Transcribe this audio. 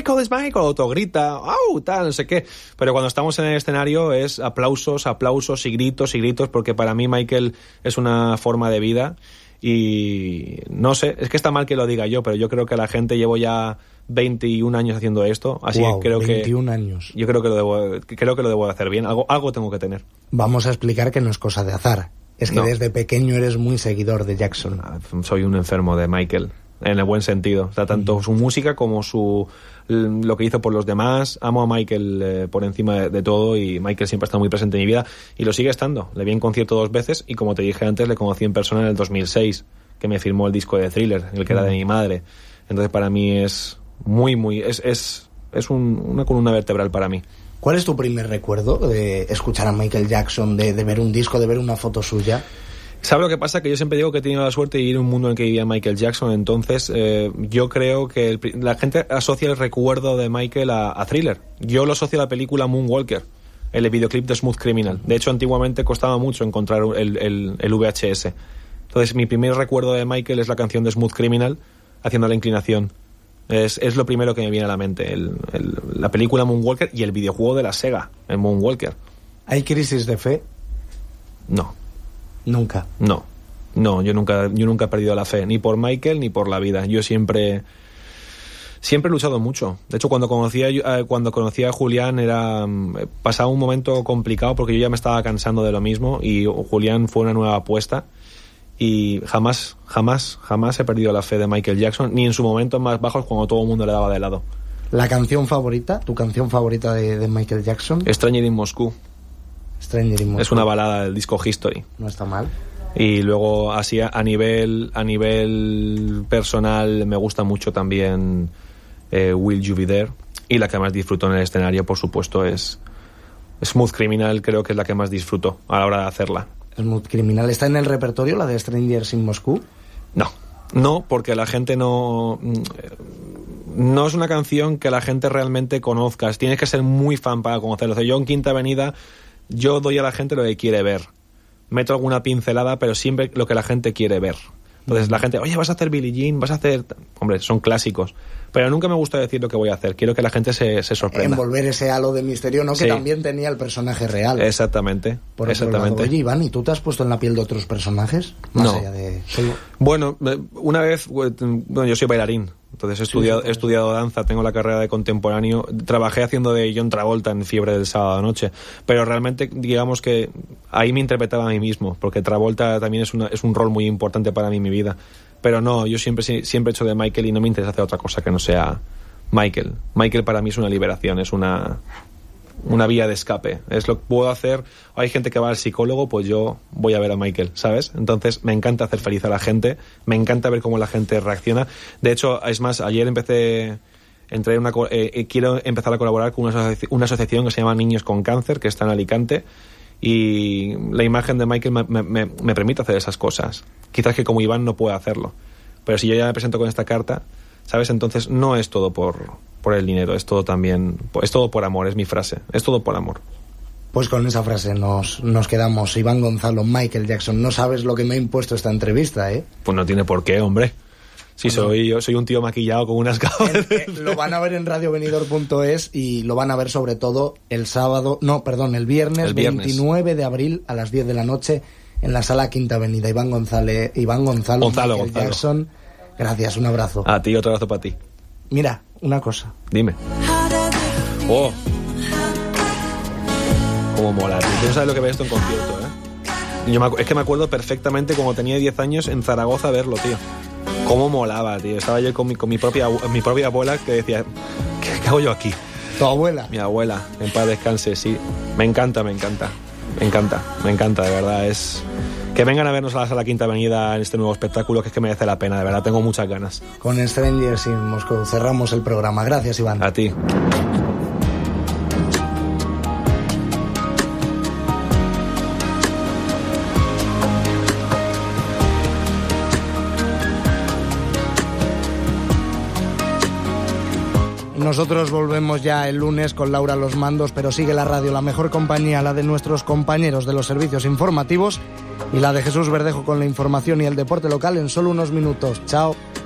it's Michael, autogrita, ¡au! Tal, no sé qué. Pero cuando estamos en el escenario es aplausos, aplausos y gritos, porque para mí Michael es una forma de vida. Y no sé, es que está mal que lo diga yo, pero yo creo que la gente llevo ya 21 años haciendo esto, así que creo 21 años. Yo creo que lo debo hacer bien, algo tengo que tener. Vamos a explicar que no es cosa de azar. Es que desde pequeño eres muy seguidor de Jackson. Soy un enfermo de Michael, en el buen sentido. O sea, tanto su música como lo que hizo por los demás. Amo a Michael por encima de todo, y Michael siempre está muy presente en mi vida y lo sigue estando. Le vi en concierto 2 veces y, como te dije antes, le conocí en persona en el 2006, que me firmó el disco de Thriller, el que era de mi madre. Entonces para mí es una columna vertebral para mí. ¿Cuál es tu primer recuerdo de escuchar a Michael Jackson, de ver un disco, de ver una foto suya? ¿Sabes lo que pasa? Que yo siempre digo que he tenido la suerte de ir a un mundo en el que vivía Michael Jackson. Entonces yo creo que la gente asocia el recuerdo de Michael a Thriller. Yo lo asocio a la película Moonwalker, el videoclip de Smooth Criminal. De hecho, antiguamente costaba mucho encontrar el VHS. Entonces mi primer recuerdo de Michael es la canción de Smooth Criminal, haciendo la inclinación. Es lo primero que me viene a la mente, la película Moonwalker y el videojuego de la Sega, el Moonwalker. ¿Hay crisis de fe? No. ¿Nunca? No, yo nunca he perdido la fe, ni por Michael ni por la vida. Yo siempre he luchado mucho. De hecho, cuando conocí a Julián pasaba un momento complicado, porque yo ya me estaba cansando de lo mismo, y Julián fue una nueva apuesta. Y jamás he perdido la fe de Michael Jackson, ni en sus momentos más bajos, cuando todo el mundo le daba de lado. ¿La canción favorita? ¿Tu canción favorita de Michael Jackson? Stranger in Moscow. Stranger in Moscow. Es una balada del disco History. No está mal. Y luego, así a nivel personal, me gusta mucho también Will You Be There. Y la que más disfruto en el escenario, por supuesto, es Smooth Criminal. Creo que es la que más disfruto a la hora de hacerla. Smooth Criminal. ¿Está en el repertorio la de Strangers in Moscow? No, porque la gente no es una canción que la gente realmente conozca. Tienes que ser muy fan para conocerlo. O sea, yo en Quinta Avenida, yo doy a la gente lo que quiere ver. Meto alguna pincelada, pero siempre lo que la gente quiere ver. Entonces la gente, oye, vas a hacer Billie Jean, vas a hacer... Hombre, son clásicos. Pero nunca me gusta decir lo que voy a hacer. Quiero que la gente se sorprenda. Envolver ese halo de misterio, ¿no? Sí. Que también tenía el personaje real. Exactamente. Exactamente. Oye, Iván, ¿y tú te has puesto en la piel de otros personajes? Más allá de... Bueno, una vez... Bueno, yo soy bailarín. Entonces he estudiado danza, tengo la carrera de contemporáneo, trabajé haciendo de John Travolta en Fiebre del Sábado Noche, pero realmente digamos que ahí me interpretaba a mí mismo, porque Travolta también es un rol muy importante para mí en mi vida. Pero no, yo siempre he hecho de Michael y no me interesa hacer otra cosa que no sea Michael. Michael para mí es una liberación, es una vía de escape. Es lo que puedo hacer. Hay gente que va al psicólogo, pues yo voy a ver a Michael, ¿sabes? Entonces me encanta hacer feliz a la gente, me encanta ver cómo la gente reacciona. De hecho, es más, ayer quiero empezar a colaborar con una asociación que se llama Niños con Cáncer, que está en Alicante, y la imagen de Michael me permite hacer esas cosas. Quizás que como Iván no pueda hacerlo, pero si yo ya me presento con esta carta, ¿sabes? Entonces no es todo por el dinero, es todo por amor, es mi frase, es todo por amor. Pues con esa frase nos quedamos. Iván Gonzalo, Michael Jackson. No sabes lo que me ha impuesto esta entrevista, ¿eh? Pues no tiene por qué, hombre. Sí, yo soy un tío maquillado con unas gafas. Lo van a ver en radiovenidor.es y lo van a ver sobre todo el viernes 29 de abril a las 10 de la noche en la Sala Quinta Avenida. Iván Gonzalo. Jackson. Gracias, un abrazo. A ti, otro abrazo para ti. Mira, una cosa. Dime. Oh. Cómo mola, tío. Tú no sabes lo que ves esto en concierto, ¿eh? Es que me acuerdo perfectamente cuando tenía 10 años en Zaragoza verlo, tío. Cómo molaba, tío. Estaba yo con mi propia abuela que decía, ¿qué hago yo aquí? ¿Tu abuela? Mi abuela, en paz descanse, sí. Me encanta, de verdad. Es... Que vengan a vernos a la Sala Quinta Avenida en este nuevo espectáculo, que es que merece la pena, de verdad, tengo muchas ganas. Con Strangers in Moscow cerramos el programa. Gracias, Iván. A ti. Nosotros volvemos ya el lunes con Laura a los mandos, pero sigue la radio, la mejor compañía, la de nuestros compañeros de los servicios informativos y la de Jesús Verdejo con la información y el deporte local en solo unos minutos. Chao.